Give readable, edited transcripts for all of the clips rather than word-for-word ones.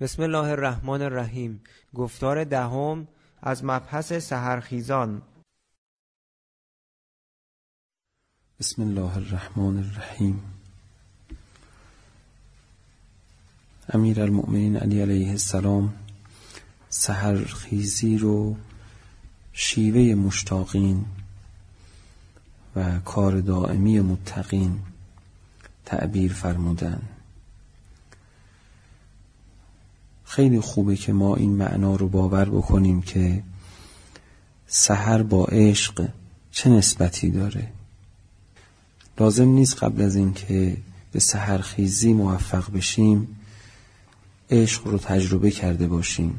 بسم الله الرحمن الرحیم. گفتار دهم از مبحث سحرخیزان. بسم الله الرحمن الرحیم. امیرالمؤمنین علی علیه السلام سحرخیزی رو شیوه مشتاقین و کار دائمی متقین تعبیر فرمودن. خیلی خوبه که ما این معنا رو باور بکنیم که سحر با عشق چه نسبتی داره. لازم نیست قبل از این که به سحرخیزی موفق بشیم عشق رو تجربه کرده باشیم.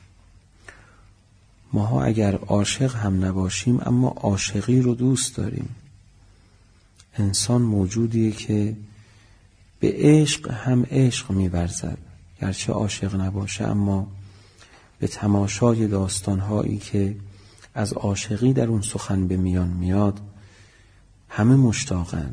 ماها اگر عاشق هم نباشیم اما عاشقی رو دوست داریم. انسان موجودیه که به عشق هم عشق می‌ورزد، گرچه عاشق نباشه اما به تماشای داستان‌هایی که از عاشقی در اون سخن به میان میاد همه مشتاقن.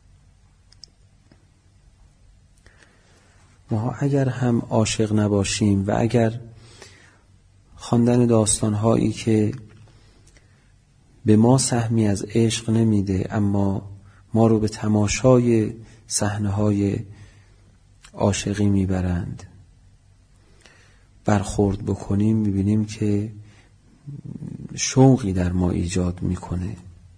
ما اگر هم عاشق نباشیم و اگر خواندن داستان‌هایی که به ما سهمی از عشق نمیده اما ما رو به تماشای صحنه‌های عاشقی میبرند برخورد بکنیم، میبینیم که شوقی در ما ایجاد میکنه.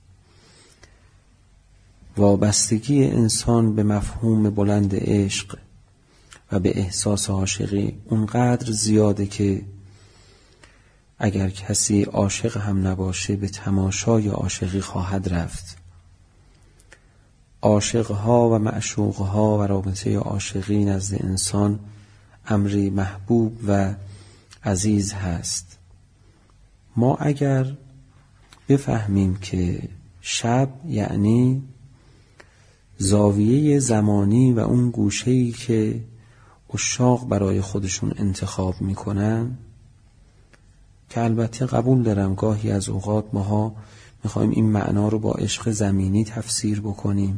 وابستگی انسان به مفهوم بلند عشق و به احساس عاشقی اونقدر زیاده که اگر کسی عاشق هم نباشه به تماشای عاشقی خواهد رفت. عاشقها و معشوقها و رابطه عاشقی نزد انسان امری محبوب و عزیز هست. ما اگر بفهمیم که شب یعنی زاویه زمانی و اون گوشه‌ای که عشاق برای خودشون انتخاب میکنن، که البته قبول دارم گاهی از اوقات ماها میخوایم این معنا رو با عشق زمینی تفسیر بکنیم،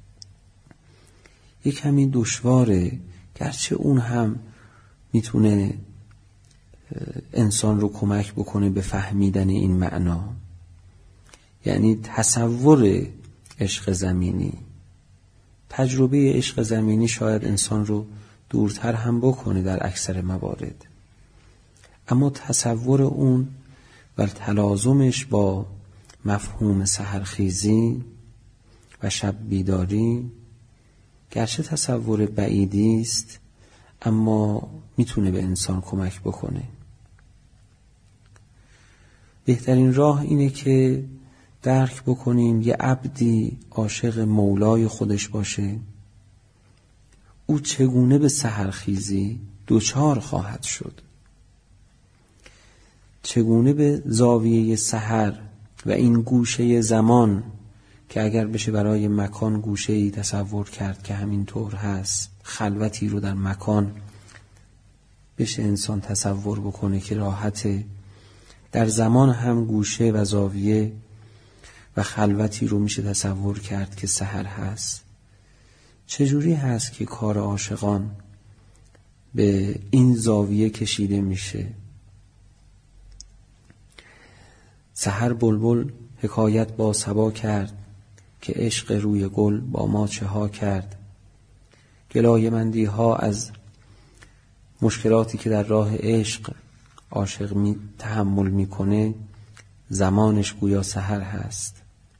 یک کمی دشواره، گرچه اون هم میتونه انسان رو کمک بکنه به فهمیدن این معنا. یعنی تصور عشق زمینی، تجربه عشق زمینی شاید انسان رو دورتر هم بکنه در اکثر موارد، اما تصور اون و تلازمش با مفهوم سحرخیزی و شب بیداری گرچه تصور بعیدی است اما میتونه به انسان کمک بکنه. بهترین راه اینه که درک بکنیم یه عبدی عاشق مولای خودش باشه، او چگونه به سحرخیزی دوچار خواهد شد، چگونه به زاویه سحر و این گوشه زمان که اگر بشه برای مکان گوشه‌ای تصور کرد که همین طور هست، خلوتی رو در مکان بشه انسان تصور بکنه که راحته، در زمان هم گوشه و زاویه و خلوتی رو میشه تصور کرد که سحر هست. چجوری هست که کار عاشقان به این زاویه کشیده میشه؟ سحر بلبل حکایت با صبا کرد که عشق روی گل با ما چه ها کرد. گلایه مندی ها از مشکلاتی که در راه عشق عاشق تحمل میکنه زمانش گویا سحر هست.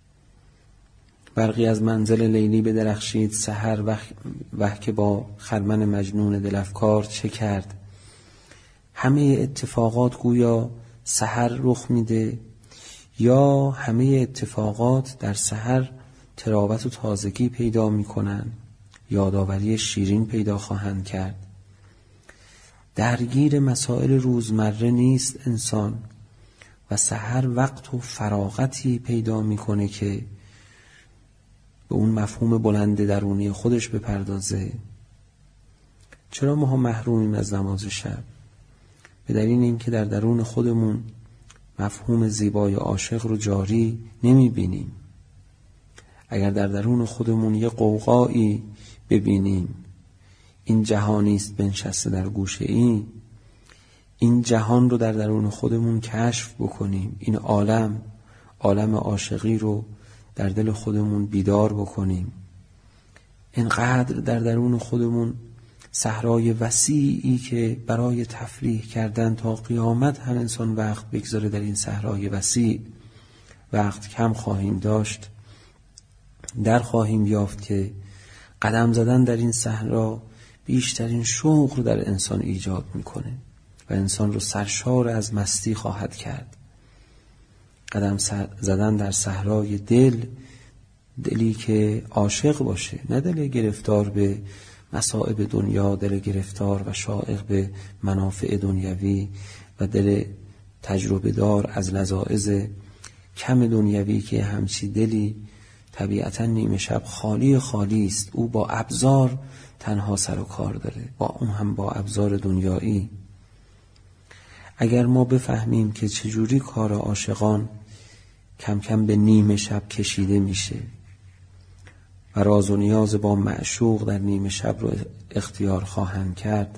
برقی از منزل لیلی بدرخشید سحر، وح که با خرمن مجنون دلفکار چه کرد. همه اتفاقات گویا سحر رخ میده یا همه اتفاقات در سحر تراوت و تازگی پیدا میکنن، یادآوری شیرین پیدا خواهند کرد. درگیر مسائل روزمره نیست انسان و سحر وقت و فراغتی پیدا میکنه که به اون مفهوم بلند درونی خودش بپردازه. چرا ما محرومیم از نماز شب؟ به دلیل اینکه در درون خودمون مفهوم زیبای عاشق رو جاری نمیبینیم. اگر در درون خودمون یه قوقایی ببینیم این جهانی است بنشسته در گوشه این، این جهان رو در درون خودمون کشف بکنیم، این عالم عاشقی رو در دل خودمون بیدار بکنیم، اینقدر در درون خودمون صحرای وسیعی که برای تفریح کردن تا قیامت هم انسان وقت بگذاره در این صحرای وسیع وقت کم خواهیم داشت، در خواهیم یافت که قدم زدن در این صحرا بیشترین شوق رو در انسان ایجاد میکنه و انسان رو سرشار از مستی خواهد کرد. قدم زدن در صحرای دلی که عاشق باشه، نه دل گرفتار به مصائب دنیا، دل گرفتار و شائق به منافع دنیوی و دل تجربه دار از لذاذ کم دنیوی که همچی دلی طبیعتا نیمه شب خالی است. او با ابزار تنها سر و کار داره، با اون هم با ابزار دنیایی. اگر ما بفهمیم که چجوری کار عاشقان کم کم به نیمه شب کشیده میشه و راز و نیاز با معشوق در نیمه شب رو اختیار خواهند کرد،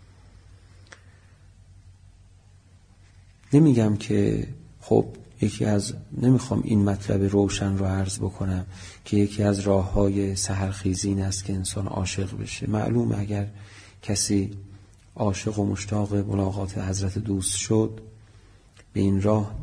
نمیگم که خب نمیخوام این مطلب روشن رو عرض بکنم که یکی از راه‌های سحرخیزی این است که انسان عاشق بشه. معلومه اگر کسی عاشق و مشتاق ملاقات حضرت دوست شد به این راه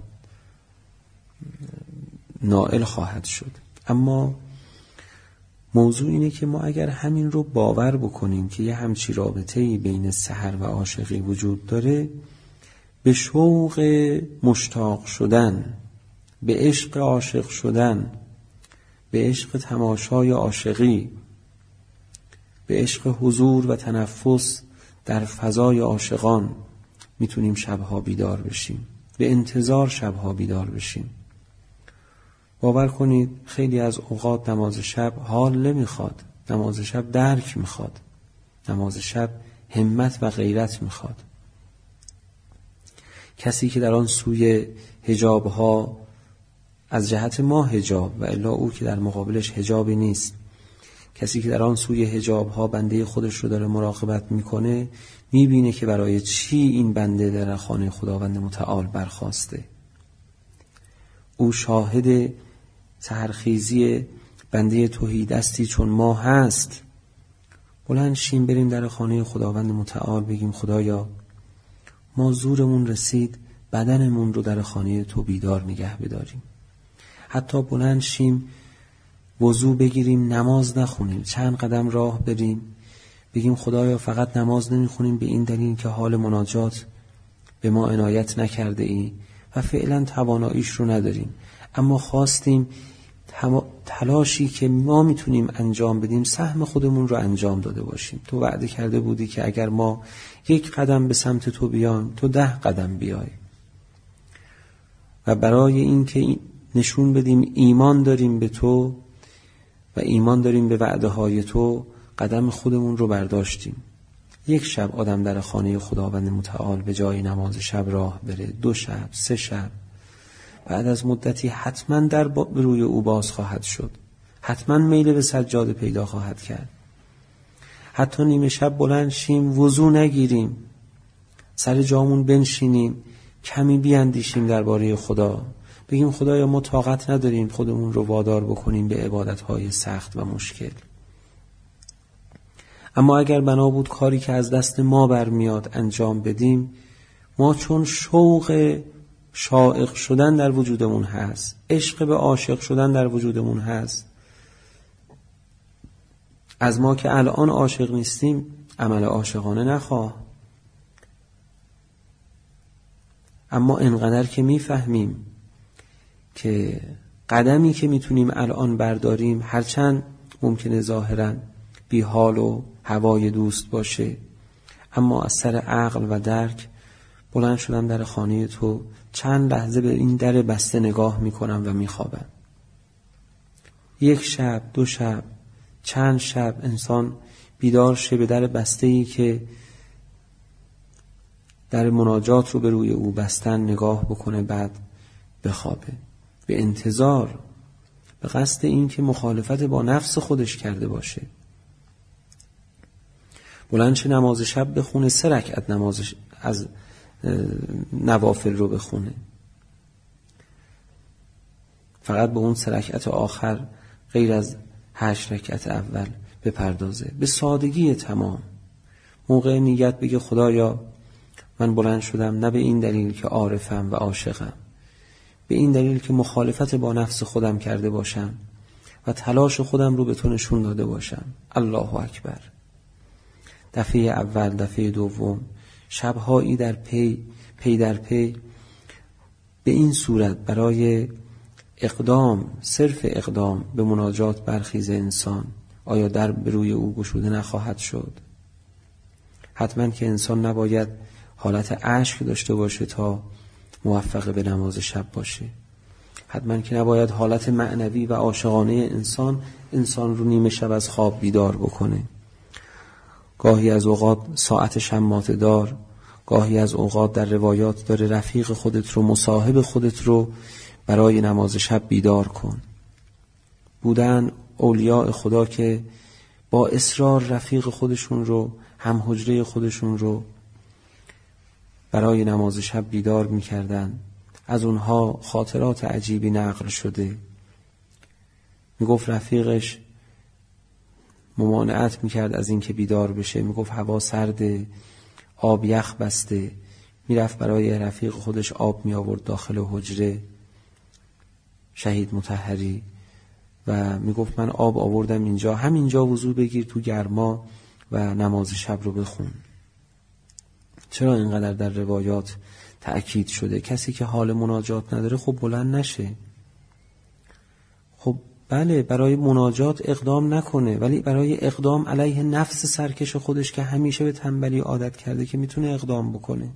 نائل خواهد شد. اما موضوع اینه که ما اگر همین رو باور بکنیم که یه همچی رابطه‌ای بین سحر و عاشقی وجود داره، به شوق مشتاق شدن، به عشق عاشق شدن، به عشق تماشای عاشقی، به عشق حضور و تنفس در فضای عاشقان میتونیم شبها بیدار بشیم، به انتظار شبها بیدار بشیم. باور کنید خیلی از اوقات نماز شب حال نمیخواد، نماز شب درک میخواد، نماز شب همت و غیرت میخواد. کسی که در آن سوی حجابها از جهت ما حجاب و الا او که در مقابلش حجابی نیست، کسی که در آن سوی حجابها بنده خودش رو داره مراقبت میکنه، میبینه که برای چی این بنده در خانه خداوند متعال برخاسته. او شاهد سحرخیزی بنده تهیدستی چون ما هست. بلند شیم بریم در خانه خداوند متعال بگیم خدایا ما زورمون رسید بدنمون رو در خانه تو بیدار نگه بداریم. حتی بلند شیم وضو بگیریم، نماز نخونیم، چند قدم راه بریم بگیم خدایا فقط نماز نمیخونیم به این دلیل که حال مناجات به ما عنایت نکرده ای و فعلا تواناییش رو نداریم، اما خواستیم تلاشی که ما میتونیم انجام بدیم سهم خودمون رو انجام داده باشیم. تو وعده کرده بودی که اگر ما 1 قدم به سمت تو بیایم تو 10 قدم بیای و برای این که نشون بدیم ایمان داریم به تو و ایمان داریم به وعده های تو قدم خودمون رو برداشتیم. 1 شب آدم در خانه خداوند متعال به جای نماز شب راه بره، 2 شب، 3 شب، بعد از مدتی حتما در روی او باز خواهد شد، حتما میل به سجاده پیدا خواهد کرد. حتی نیمه شب بلند شیم وضو نگیریم، سر جامون بنشینیم، کمی بیاندیشیم درباره خدا، بگیم خدایا ما طاقت نداریم خودمون رو وادار بکنیم به عبادت‌های سخت و مشکل. اما اگر بنا بود کاری که از دست ما برمیاد انجام بدیم، ما چون شوق شائق شدن در وجودمون هست، عشق به عاشق شدن در وجودمون هست، از ما که الان عاشق نیستیم عمل عاشقانه نخواه. اما انقدر که میفهمیم که قدمی که میتونیم الان برداریم هرچند ممکنه ظاهراً بی حال و هوای دوست باشه، اما از سر عقل و درک بلند شدم در خانه تو، چند لحظه به این در بسته نگاه میکنم و میخوابم. 1 شب، 2 شب، چند شب انسان بیدار شه به در بسته‌ای که در مناجات رو به روی او بستن نگاه بکنه، بعد بخوابه به انتظار، به قصد این که مخالفت با نفس خودش کرده باشه. بلند شه نماز شب بخونه، 3 رکعت نماز از نوافل رو بخونه، فقط به اون 3 رکعت آخر غیر از 8 رکعت اول بپردازه، به سادگی تمام. موقع نیت بگه خدایا من بلند شدم نه به این دلیل که عارفم و عاشقم، به این دلیل که مخالفت با نفس خودم کرده باشم و تلاش خودم رو به تو نشون داده باشم. الله اکبر. دفعه اول، دفعه دوم، شبهایی در پی در پی به این صورت برای اقدام، صرف اقدام به مناجات برخیز انسان، آیا در به روی او گشوده نخواهد شد؟ حتما که انسان نباید حالت اشک داشته باشه تا موفق به نماز شب باشه. حتما که نباید حالت معنوی و عاشقانه انسان رو نیمه شب از خواب بیدار بکنه. گاهی از اوقات ساعت شماته دار، گاهی از اوقات در روایات داره رفیق خودت رو، مصاحب خودت رو برای نماز شب بیدار کن. بودن اولیاء خدا که با اصرار رفیق خودشون رو، هم حجره خودشون رو برای نماز شب بیدار میکردن. از اونها خاطرات عجیبی نقل شده. میگفت رفیقش ممانعت میکرد از این که بیدار بشه، میگفت هوا سرده، آب یخ بسته. میرفت برای رفیق خودش آب می آورد داخل حجره، شهید مطهری، و میگفت من آب آوردم اینجا، همینجا وضو بگیر تو گرما و نماز شب رو بخون. چرا اینقدر در روایات تأکید شده؟ کسی که حال مناجات نداره خب بلند نشه. خب بله، برای مناجات اقدام نکنه، ولی برای اقدام علیه نفس سرکش خودش که همیشه به تنبلی عادت کرده که میتونه اقدام بکنه.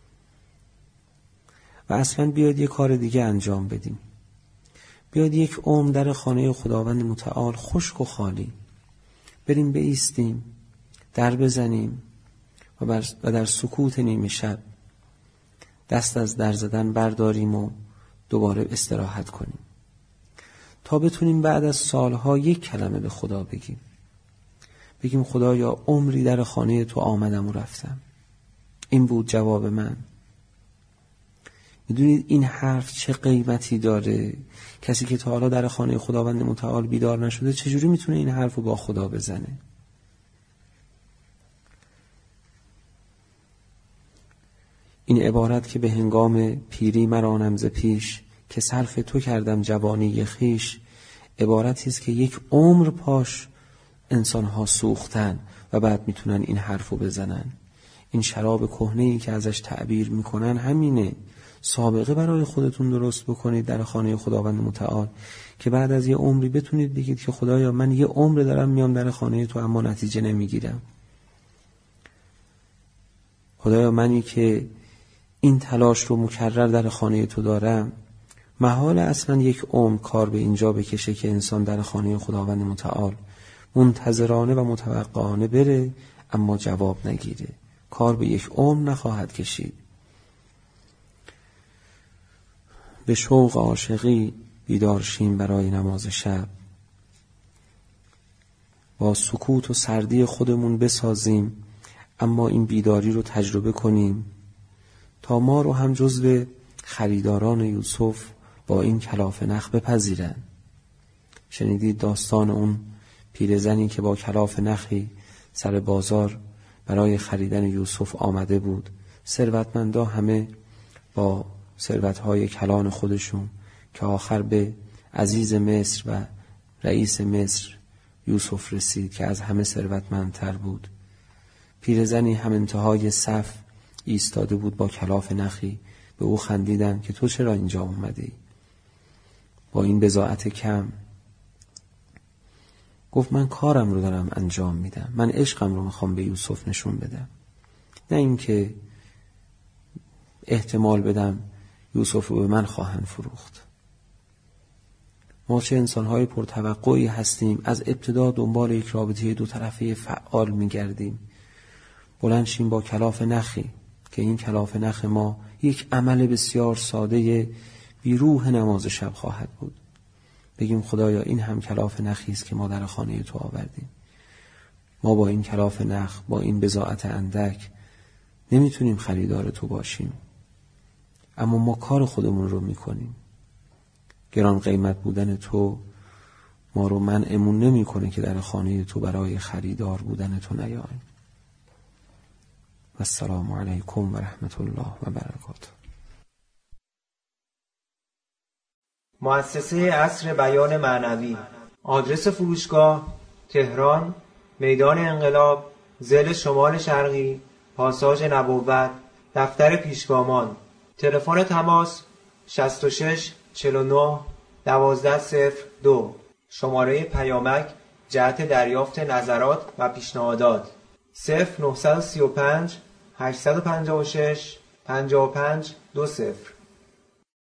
و اصلا بیاد یه کار دیگه انجام بدیم. بیاد یک عمر در خانه خداوند متعال خشک و خالی بریم بایستیم، در بزنیم و در سکوت نیمه شب دست از در زدن برداریم و دوباره استراحت کنیم تا بتونیم بعد از سالها یک کلمه به خدا بگیم خدایا عمری در خانه تو آمدم و رفتم، این بود جواب من. میدونید این حرف چه قیمتی داره؟ کسی که تا حالا در خانه خداوند متعال بیدار نشده چجوری میتونه این حرف رو با خدا بزنه؟ این عبارت که به هنگام پیری مرانم ز پیش، که صرف تو کردم جوانی خویش، عبارتی است که یک عمر پاش انسان‌ها سوختن و بعد میتونن این حرفو بزنن. این شراب کهنه‌ای که ازش تعبیر میکنن همینه. سابقه برای خودتون درست بکنید در خانه خداوند متعال که بعد از یه عمری بتونید بگید که خدایا من یه عمر دارم میام در خانه تو اما نتیجه نمیگیرم. خدایا منی که این تلاش رو مکرر در خانه تو دارم، محال اصلا یک عمر کار به اینجا بکشه که انسان در خانه خداوند متعال منتظرانه و متوقعانه بره اما جواب نگیره. کار به یک عمر نخواهد کشید. به شوق عاشقی بیدار شیم برای نماز شب، با سکوت و سردی خودمون بسازیم اما این بیداری رو تجربه کنیم تا ما رو هم جزو خریداران یوسف با این کلاف نخ بپذیرن. شنیدید داستان اون پیرزنی که با کلاف نخی سر بازار برای خریدن یوسف آمده بود. ثروتمندا همه با ثروت‌های کلان خودشون که آخر به عزیز مصر و رئیس مصر یوسف رسید که از همه ثروتمندتر بود. پیرزنی هم انتهای صف ایستاده بود با کلاف نخی. به او خندیدن که تو چرا اینجا اومدی با این بضاعت کم؟ گفت من کارم رو دارم انجام میدم، من عشقم رو میخوام به یوسف نشون بدم، نه اینکه احتمال بدم یوسف رو به من خواهند فروخت. ما چه انسان‌های پرتوقعی هستیم، از ابتدا دنبال یک رابطه دو طرفه فعال میگردیم. بلند شیم با کلاف نخی که این کلاف نخ ما یک عمل بسیار ساده بی روح نماز شب خواهد بود. بگیم خدایا این هم کلاف نخی است که ما در خانه تو آوردیم. ما با این کلاف نخ، با این بضاعت اندک نمیتونیم خریدار تو باشیم، اما ما کار خودمون رو میکنیم. گران قیمت بودن تو ما رو منعمون نمیکنه که در خانه تو برای خریدار بودن تو نیاییم. و السلام علیکم و رحمت الله و برکاته. مؤسسه عصر بیان معنوی. آدرس فروشگاه: تهران، میدان انقلاب، ضلع شمال شرقی، پاساژ نبوت، دفتر پیشگامان. تلفن تماس 66 49 12 02. شماره پیامک جهت دریافت نظرات و پیشنهادات 0935 856 55 20.